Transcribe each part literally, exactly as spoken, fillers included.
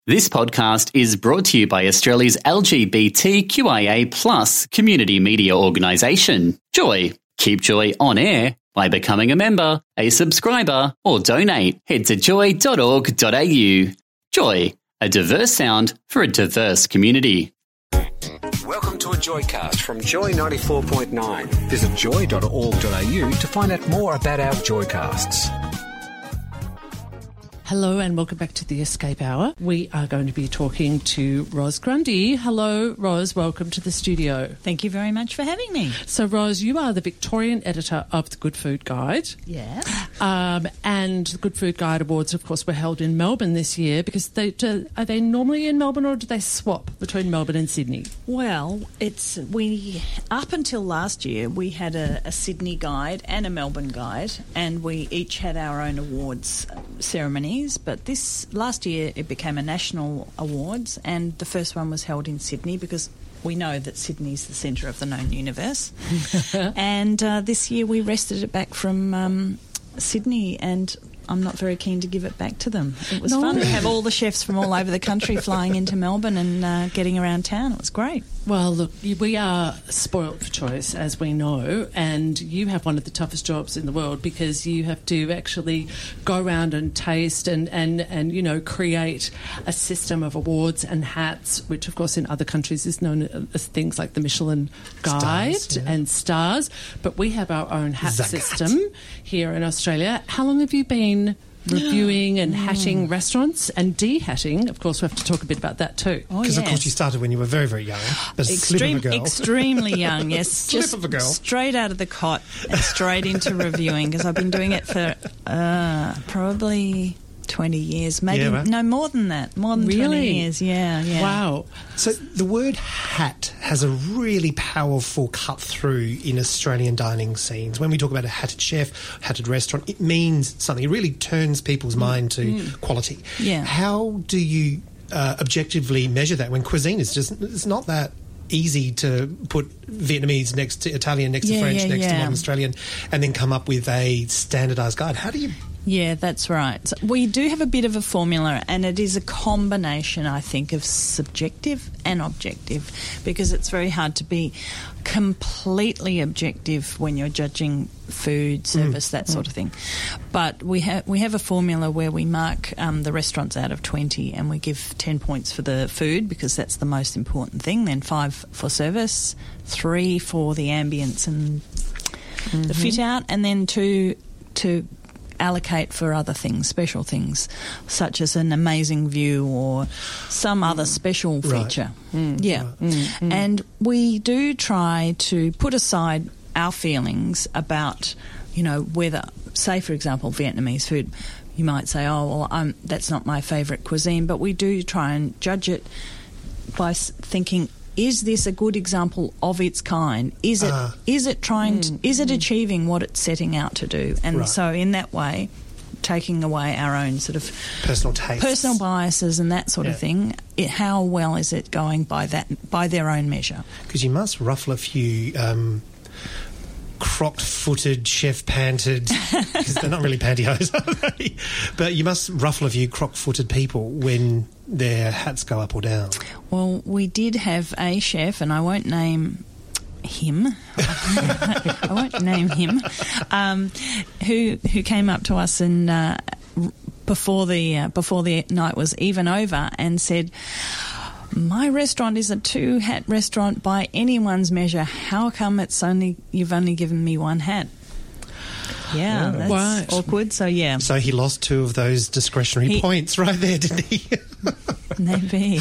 This podcast is brought to you by Australia's L G B T Q I A plus community media organisation, Joy. Keep Joy on air by becoming a member, a subscriber, or donate. Head to joy dot org dot a u. Joy, a diverse sound for a diverse community. Welcome to a Joycast from Joy ninety-four point nine. Visit joy dot org dot a u to find out more about our Joycasts. Hello and welcome back to the Escape Hour. We are going to be talking to Ros Grundy. Hello, Ros. Welcome to the studio. Thank you very much for having me. So, Ros, you are the Victorian editor of the Good Food Guide. Yeah. Um, and the Good Food Guide Awards, of course, were held in Melbourne this year because they do, are they normally in Melbourne or do they swap between Melbourne and Sydney? Well, it's we up until last year we had a, a Sydney guide and a Melbourne guide, and we each had our own awards ceremonies. But this last year it became a national awards, and the first one was held in Sydney because we know that Sydney's the centre of the known universe. and uh, this year we wrested it back from um, Sydney, and I'm not very keen to give it back to them. It was no. fun to have all the chefs from all over the country flying into Melbourne and uh, getting around town. It was great. Well, look, we are spoilt for choice, as we know, and you have one of the toughest jobs in the world because you have to actually go around and taste and, and, and you know, create a system of awards and hats, which, of course, in other countries is known as things like the Michelin Guide stars, yeah. and stars. But we have our own hat Zakat. system here in Australia. How long have you been reviewing and hatting mm. restaurants and de-hatting? Of course, we have to talk a bit about that too. Because, oh, yes. of course, you started when you were very, very young. But Extreme, slip of a girl. Extremely young, yes. slip Just of a girl. Straight out of the cot and straight into reviewing, because I've been doing it for uh, probably twenty years, maybe yeah, right. no more than that, more than really? twenty years. Yeah, yeah. Wow. So the word hat has a really powerful cut through in Australian dining scenes. When we talk about a hatted chef, hatted restaurant, it means something. It really turns people's mm. mind to mm. quality. Yeah. How do you uh, objectively measure that when cuisine is just it's not that easy to put Vietnamese next to Italian, next yeah, to French, yeah, next yeah. to modern Australian, and then come up with a standardised guide? How do you... Yeah, that's right. So we do have a bit of a formula, and it is a combination, I think, of subjective and objective, because it's very hard to be completely objective when you're judging food, service, mm. that sort of thing. But we have we have a formula where we mark um, the restaurants out of twenty, and we give ten points for the food because that's the most important thing, then five for service, three for the ambience and mm-hmm. the fit out, and then two to allocate for other things, special things, such as an amazing view or some other special feature. Right. Mm. Yeah. Right. Mm, mm. And we do try to put aside our feelings about, you know, whether, say, for example, Vietnamese food, you might say, oh, well, I'm, that's not my favourite cuisine, but we do try and judge it by thinking, is this a good example of its kind? Is it uh, is it trying mm, to, is it mm. achieving what it's setting out to do? And right. so in that way, taking away our own sort of personal tastes, personal biases and that sort yeah. of thing, it, how well is it going by that by their own measure? Because you must ruffle a few um, cropped-footed, chef-panted, because they're not really pantyhose, are they? But you must ruffle a few crock-footed people when their hats go up or down. Well, we did have a chef, and I won't name him. I won't name him. Um, who who came up to us and uh, before the uh, before the night was even over and said, "My restaurant is a two-hat restaurant by anyone's measure. How come it's only you've only given me one hat?" Yeah, oh. that's right. awkward. So yeah, so he lost two of those discretionary he, points right there, didn't he? Maybe.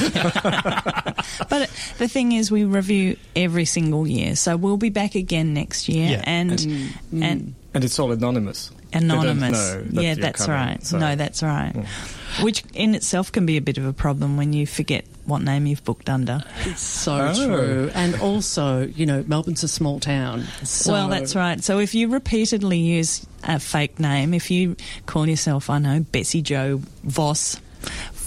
But the thing is, we review every single year, so we'll be back again next year, yeah. and mm, and and it's all anonymous. Anonymous. That yeah, that's coming, right. so. No, that's right. Mm. Which in itself can be a bit of a problem when you forget what name you've booked under. It's so oh. true. And also, you know, Melbourne's a small town. So well, that's right. So if you repeatedly use a fake name, if you call yourself, I know, Bessie Joe Voss,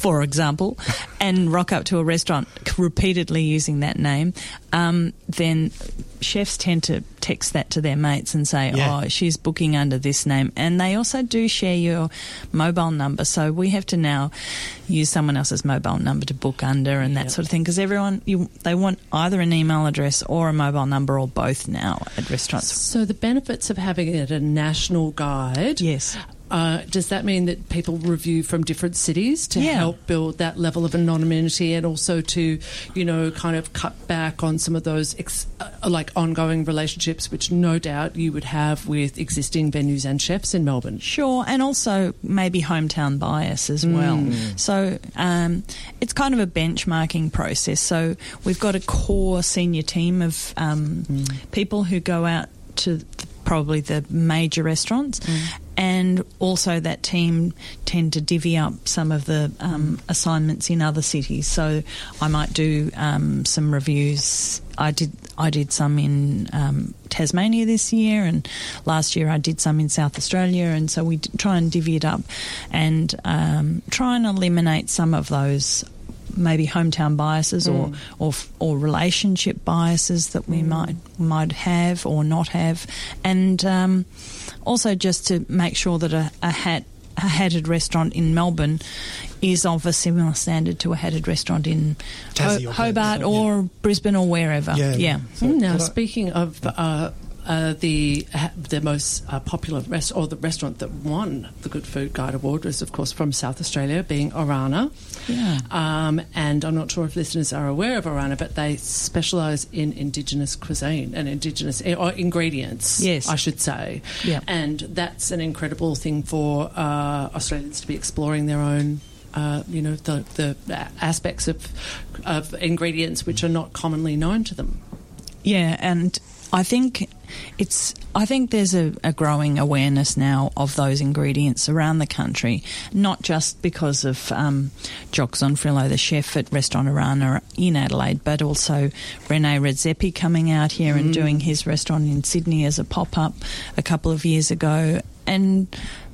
for example, and rock up to a restaurant repeatedly using that name, um, then chefs tend to text that to their mates and say, Yeah. oh, she's booking under this name. And they also do share your mobile number. So we have to now use someone else's mobile number to book under and that Yep. sort of thing, because everyone, you, they want either an email address or a mobile number or both now at restaurants. So the benefits of having it a national guide. Yes. Uh, does that mean that people review from different cities to Yeah. help build that level of anonymity, and also to, you know, kind of cut back on some of those ex- uh, like ongoing relationships, which no doubt you would have with existing venues and chefs in Melbourne? Sure, and also maybe hometown bias as well. So um, it's kind of a benchmarking process. So we've got a core senior team of um, mm. people who go out to the, probably the major restaurants. Mm. And also that team tend to divvy up some of the um, assignments in other cities. So I might do um, some reviews. I did I did some in um, Tasmania this year, and last year I did some in South Australia. And so we try and divvy it up and um, try and eliminate some of those maybe hometown biases mm. or, or or relationship biases that we mm. might might have or not have, and um, also just to make sure that a, a hat a hatted restaurant in Melbourne is of a similar standard to a hatted restaurant in Tassie Ho- or Hobart yeah. or Brisbane or wherever. Yeah. yeah. So, Now, well, speaking of uh, uh, the uh, the most uh, popular rest or the restaurant that won the Good Food Guide Award was, of course, from South Australia, being Orana. Yeah. Um, and I'm not sure if listeners are aware of Orana, but they specialise in Indigenous cuisine and Indigenous or ingredients, yes. I should say. Yeah. And that's an incredible thing for uh, Australians to be exploring their own Uh, you know, the, the aspects of of ingredients which are not commonly known to them. Yeah, and I think it's. I think there's a, a growing awareness now of those ingredients around the country, not just because of um, Jock Zonfrillo, the chef at Restaurant Orana in Adelaide, but also Rene Redzepi coming out here mm. and doing his restaurant in Sydney as a pop-up a couple of years ago, and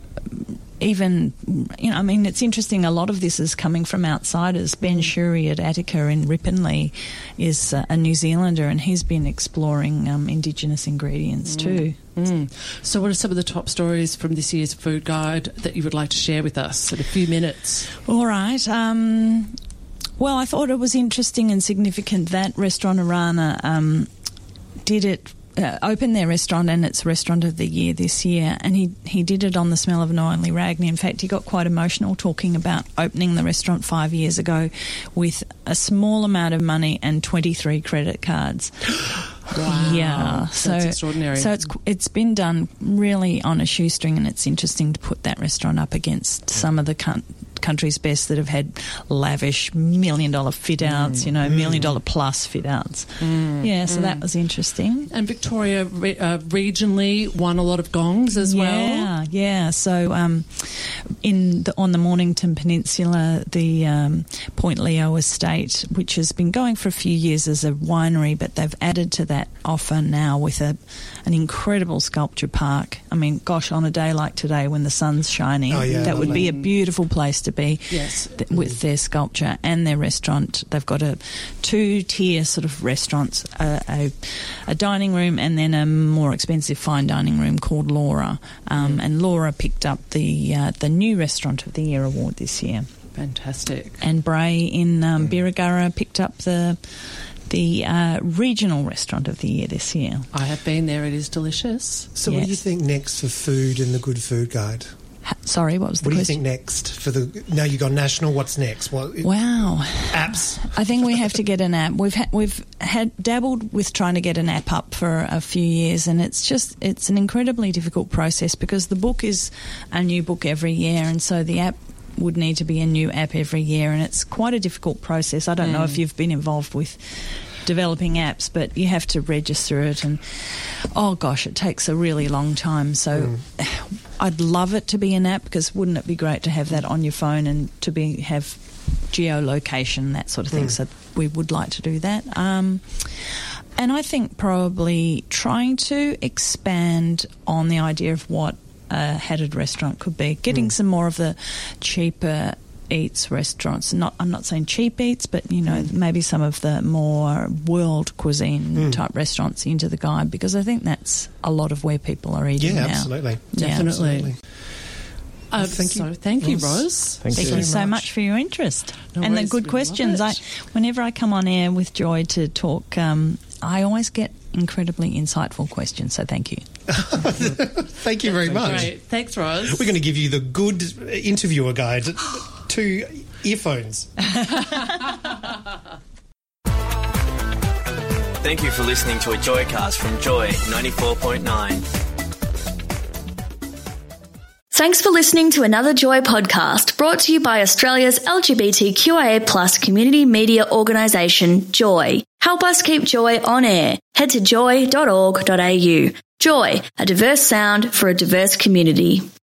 even, you know, I mean, it's interesting, a lot of this is coming from outsiders. Ben Shuri at Attica in Ripponlea is uh, a New Zealander, and he's been exploring um, Indigenous ingredients mm. too. Mm. So what are some of the top stories from this year's food guide that you would like to share with us in a few minutes? All right. Um, well, I thought it was interesting and significant that Restaurant Orana um, did it Uh, opened their restaurant, and it's Restaurant of the Year this year, and he, he did it on the smell of Noelli Ragni. In fact, he got quite emotional talking about opening the restaurant five years ago with a small amount of money and twenty-three credit cards. Wow. Yeah. So, that's extraordinary. So it's it's been done really on a shoestring, and it's interesting to put that restaurant up against some of the con- country's best that have had lavish million dollar fit outs, mm. you know, mm. million dollar plus fit outs. Mm. Yeah, so mm. that was interesting. And Victoria re- uh, regionally won a lot of gongs as yeah, well. Yeah, yeah. So um, in the, on the Mornington Peninsula, the um, Point Leo estate, which has been going for a few years as a winery, but they've added to that offer now with a an incredible sculpture park. I mean, gosh, on a day like today when the sun's shining, oh, yeah, that lovely. would be a beautiful place to be. Yes. Th- with mm. their sculpture and their restaurant. They've got a two-tier sort of restaurants, a, a, a dining room and then a more expensive fine dining room called Laura. Um, mm. And Laura picked up the uh, the new Restaurant of the Year award this year. Fantastic. And Bray in um, mm. Birregurra picked up the the uh, regional Restaurant of the Year this year. I have been there. It is delicious. So yes. what do you think next for food in the Good Food Guide? Sorry, what was the what question? What do you think next for the? Now you got national. What's next? What? Wow, apps. I think we have to get an app. We've ha- we've had dabbled with trying to get an app up for a few years, and it's just it's an incredibly difficult process because the book is a new book every year, and so the app would need to be a new app every year, and it's quite a difficult process. I don't mm. know if you've been involved with developing apps, but you have to register it, and oh gosh, it takes a really long time. So mm. I'd love it to be an app, because wouldn't it be great to have that on your phone and to be have geolocation, that sort of thing. Mm. So we would like to do that. Um, and I think probably trying to expand on the idea of what a hatted restaurant could be, getting mm. some more of the cheaper eats restaurants. Not, I'm not saying cheap eats, but you know, maybe some of the more world cuisine mm. type restaurants into the guide, because I think that's a lot of where people are eating yeah, now. Absolutely. Yeah, absolutely. Definitely. Uh, thank you. So thank you, Yes. Rose. Thank, Thank you. you so much. much for your interest No and the worries, good we questions. love I, it. whenever I come on air with Joy to talk, um, I always get incredibly insightful questions. So thank you. Thank you very much. Great. Thanks, Rose. We're going to give you the good interviewer guide to earphones. Thank you for listening to a Joycast from Joy ninety-four point nine. Thanks for listening to another Joy podcast brought to you by Australia's L G B T Q I A plus community media organisation, Joy. Help us keep Joy on air. Head to joy dot org dot a u. Joy, a diverse sound for a diverse community.